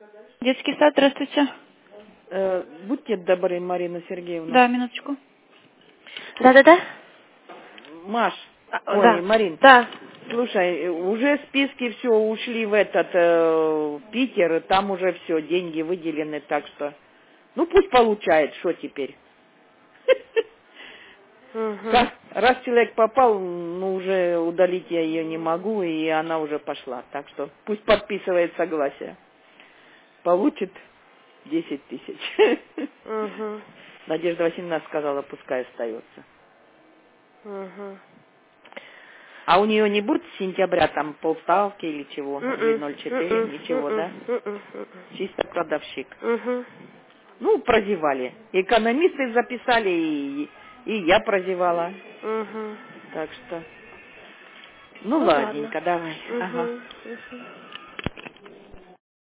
Детский сад, здравствуйте. Будьте добры, Марина Сергеевна. Да, минуточку. Да-да-да? Маш, ой, Да. Марин, Да. слушай, уже списки все ушли в этот Питер, и там уже все, деньги выделены, так что, ну пусть получает, что теперь. Угу. Раз человек попал, ну уже удалить я ее не могу, и она уже пошла, так что пусть подписывает согласие. Получит 10 тысяч. Угу. Надежда Васильевна сказала, пускай остается. Угу. А у нее не будет с сентября там полставки или чего? Или 0,4? Ничего, да? Чисто продавщик. Угу. Ну, прозевали. Экономисты записали, и я прозевала. Угу. Так что, ну, Ну ладно. ладненько, давай. Ага. Угу. Угу.